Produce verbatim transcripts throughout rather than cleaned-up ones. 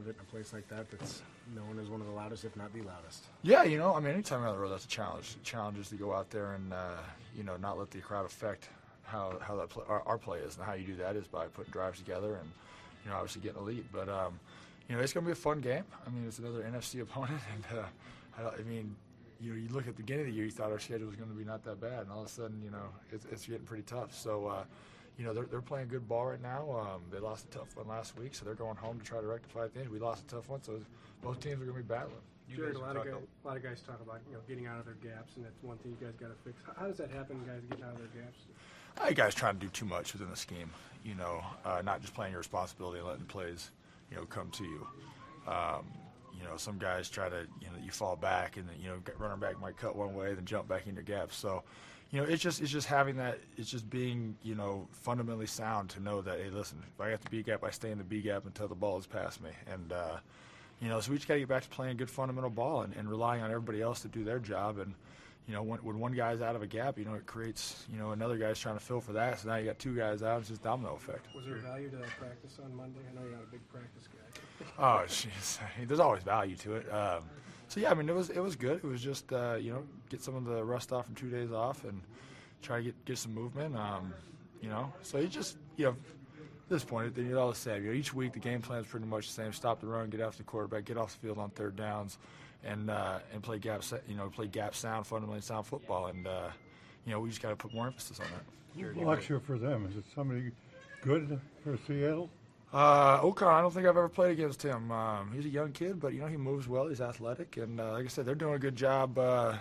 of it in a place like that that's known as one of the loudest, if not the loudest? Yeah, you know, I mean, anytime you're on the road, that's a challenge. The challenge is to go out there and, uh, you know, not let the crowd affect how how that play, our, our play is. And how you do that is by putting drives together and, you know, obviously getting a lead. But, um, you know, it's going to be a fun game. I mean, it's another N F C opponent. And, uh, I, don't, I mean, you know, you look at the beginning of the year, you thought our schedule was going to be not that bad. And all of a sudden, you know, it's, it's getting pretty tough. So, uh, you know, they're, they're playing good ball right now. Um, they lost a tough one last week, so they're going home to try to rectify things. We lost a tough one, so both teams are going to be battling. You Jared, a lot of guys, a lot of guys talk about you know getting out of their gaps, and that's one thing you guys got to fix. How does that happen, guys getting out of their gaps? I think guys trying to do too much within the scheme. You know, uh, not just playing your responsibility and letting plays, you know, come to you. Um, you know, some guys try to, you know, you fall back, and you know, running back might cut one way, then jump back into gaps. So. You know, it's just it's just having that. It's just being you know fundamentally sound to know that hey, listen, if I got the B gap, I stay in the B gap until the ball is past me, and uh, you know, so we just got to get back to playing good fundamental ball and, and relying on everybody else to do their job. And you know, when when one guy's out of a gap, you know, it creates you know another guy's trying to fill for that. So now you got two guys out. It's just domino effect. Was there value to that practice on Monday? I know you're not a big practice guy. Oh, jeez, there's always value to it. Um, So yeah, I mean it was it was good. It was just uh, you know get some of the rust off from two days off and try to get get some movement. Um, you know, so you just you know at this point it's all the same. You know, each week the game plan is pretty much the same. Stop the run, get after the quarterback, get off the field on third downs, and uh, and play gap you know play gap sound, fundamentally sound football. And uh, you know we just got to put more emphasis on that. Who blocks you for them? Is it somebody good for Seattle? Uh, Okon, I don't think I've ever played against him. Um, he's a young kid, but, you know, he moves well. He's athletic. And, uh, like I said, they're doing a good job. Uh,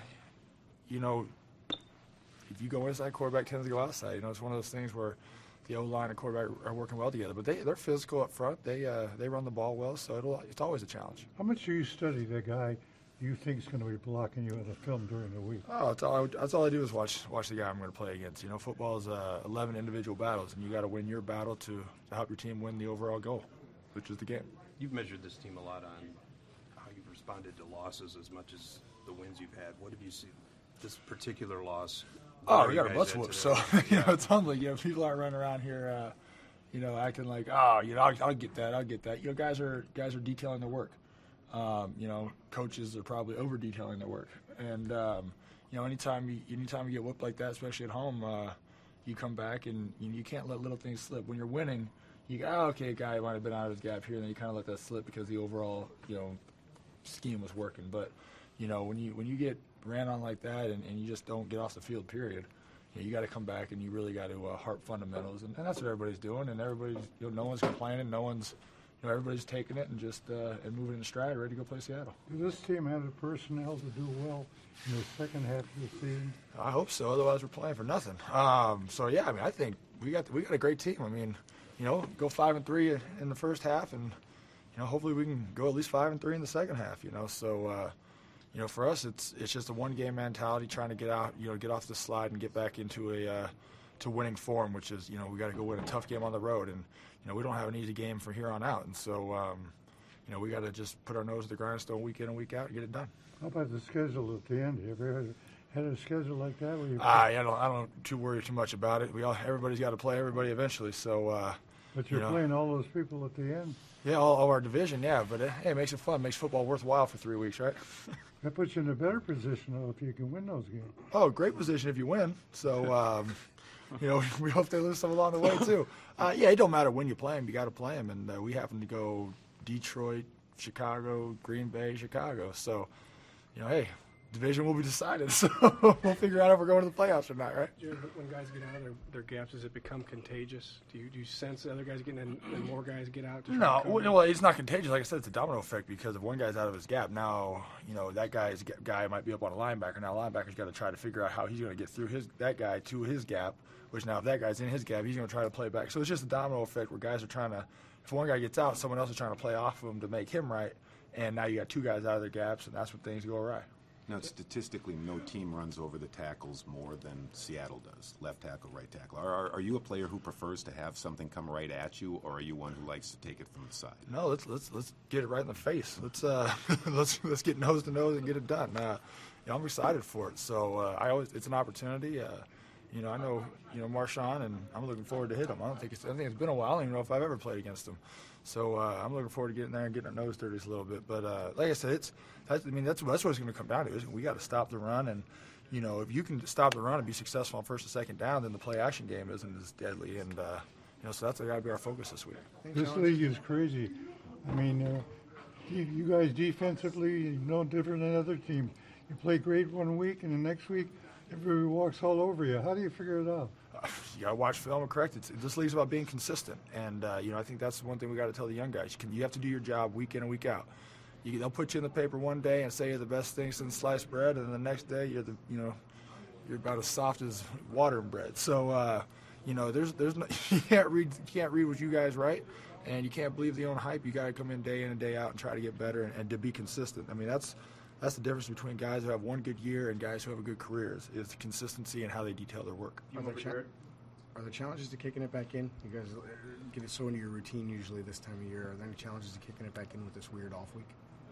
you know, if you go inside, quarterback tends to go outside. You know, it's one of those things where the O-line and quarterback are working well together. But they, they're physical up front. They uh, they run the ball well, so it'll, it's always a challenge. How much do you study the guy you think is going to be blocking you in the film during the week? Oh, that's all I, that's all I do is watch watch the guy I'm going to play against. You know, football is uh, eleven individual battles, and you got to win your battle to, to help your team win the overall goal, which is the game. You've measured this team a lot on how you've responded to losses as much as the wins you've had. What have you seen this particular loss? Oh, we got a butts whoop, so you know it's humbling. You know, people aren't running around here, uh, you know, acting like, oh, you know, I'll, I'll get that, I'll get that. You know, guys are guys are detailing their work. Um, you know, coaches are probably over detailing their work, and um, you know, anytime you anytime you get whooped like that, especially at home, uh, you come back and you, you can't let little things slip. When you're winning, you go, oh, okay, a guy might have been out of his gap here, and then you kind of let that slip because the overall, you know, scheme was working. But you know, when you when you get ran on like that and, and you just don't get off the field, period, you know, you got to come back and you really got to uh, harp fundamentals, and, and that's what everybody's doing, and everybody's, you know, no one's complaining, no one's. You know, everybody's taking it and just uh, and moving in stride, ready to go play Seattle. Does this team have the personnel to do well in the second half of the season? I hope so. Otherwise, we're playing for nothing. Um, so yeah, I mean, I think we got we got a great team. I mean, you know, go five and three in the first half, and you know, hopefully we can go at least five and three in the second half. You know, so uh, you know, for us, it's it's just a one game mentality, trying to get out, you know, get off the slide and get back into a uh, to winning form, which is, you know, we got to go win a tough game on the road, and you know, we don't have an easy game from here on out, and so, um, you know, we got to just put our nose to the grindstone week in and week out and get it done. How about the schedule at the end? Have you ever had a schedule like that? Where you uh, I don't, I don't too worry too much about it. We all, everybody's got to play everybody eventually, so. Uh, but you're you know, playing all those people at the end. Yeah, all, all our division, yeah, but uh, hey, it makes it fun, it makes football worthwhile for three weeks, right? That puts you in a better position though if you can win those games. Oh, great position if you win. So. Um, You know, we hope they lose some along the way, too. Uh, yeah, it don't matter when you play them. You got to play them. And uh, we happen to go Detroit, Chicago, Green Bay, Chicago. So, you know, hey, division will be decided. So we'll figure out if we're going to the playoffs or not, right? When guys get out of their, their gaps, does it become contagious? Do you do you sense other guys getting in and more guys get out? To no, well, well, it's not contagious. Like I said, it's a domino effect because if one guy's out of his gap, now, you know, that guy's guy might be up on a linebacker. Now, linebacker's got to try to figure out how he's going to get through his that guy to his gap, which now if that guy's in his gap, he's going to try to play back. So it's just a domino effect where guys are trying to, if one guy gets out, someone else is trying to play off of him to make him right, and now you got two guys out of their gaps, and that's when things go awry. Now, statistically, no team runs over the tackles more than Seattle does, left tackle, right tackle. Are, are you a player who prefers to have something come right at you, or are you one who likes to take it from the side? No, let's let's let's get it right in the face. Let's uh, let's let's get nose to nose and get it done. Uh, you know, I'm excited for it. So uh, I always it's an opportunity. Uh, you know, I know you know Marshawn, and I'm looking forward to hit him. I don't think it's I think it's been a while. I don't even know if I've ever played against him. So uh, I'm looking forward to getting there and getting our nose dirty a little bit. But uh, like I said, it's that's, I mean that's that's what it's going to come down to. Is we got to stop the run, and you know if you can stop the run and be successful on first and second down, then the play action game isn't as deadly. And uh, you know so that's got to be our focus this week. This league is crazy. I mean, uh, you, you guys defensively, you're no different than other teams. You play great one week, and the next week, everybody walks all over you. How do you figure it out? You got to watch film and correct it. This league's about being consistent, and uh, you know I think that's one thing we got to tell the young guys. You, can, you have to do your job week in and week out. You, they'll put you in the paper one day and say you're the best thing since sliced bread, and the next day you're the you know you're about as soft as water and bread. So uh, you know there's there's no, you can't read you can't read what you guys write, and you can't believe the own hype. You got to come in day in and day out and try to get better and, and to be consistent. I mean that's. That's the difference between guys who have one good year and guys who have a good career is, is the consistency and how they detail their work. Are there, cha- are there challenges to kicking it back in? You guys uh, get it so into your routine usually this time of year. Are there any challenges to kicking it back in with this weird off week?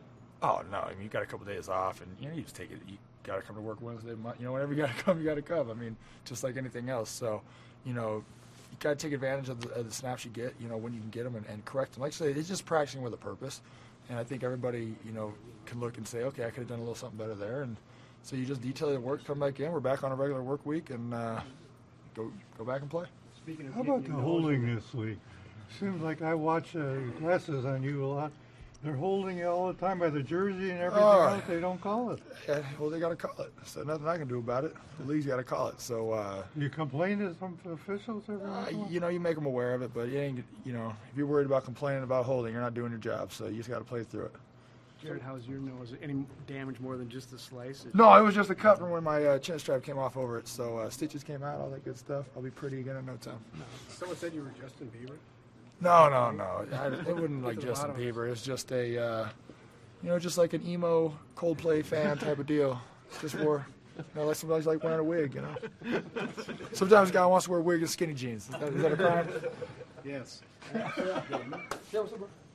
Oh no! I mean, you got a couple days off, and you know you just take it. You got to come to work Wednesday. You know, whenever you got to come, you got to come. I mean, just like anything else. So, you know, you got to take advantage of the, of the snaps you get. You know, when you can get them and, and correct them. Like I say, it's just practicing with a purpose. And I think everybody, you know, can look and say, okay, I could have done a little something better there. And so you just detail your work, come back in. We're back on a regular work week, and uh, go go back and play. Speaking of How about getting the your holding nose- this week? Seems like I watch uh, glasses on you a lot. They're holding you all the time by the jersey and everything Oh. else. They don't call it. Yeah, well, they got to call it. So nothing I can do about it. The league's got to call it. So, uh, You complain to some officials every uh, once in a while? you know, you make them aware of it. But you ain't, you know, if you're worried about complaining about holding, you're not doing your job. So you just got to play through it. Jared, how's your nose? Any damage more than just the slice? It- No, it was just a cut from when my uh, chin strap came off over it. So uh, stitches came out, all that good stuff. I'll be pretty again in no time. Someone said you were Justin Bieber. No, no, no. I, it wasn't like There's a Justin lot of- Bieber. It's just a, uh, you know, just like an emo Coldplay fan type of deal. Just wore, you know, like somebody's like wearing a wig, you know. Sometimes a guy wants to wear a wig and skinny jeans. Is that, is that a crime? Yes. Yeah, what's up, bro?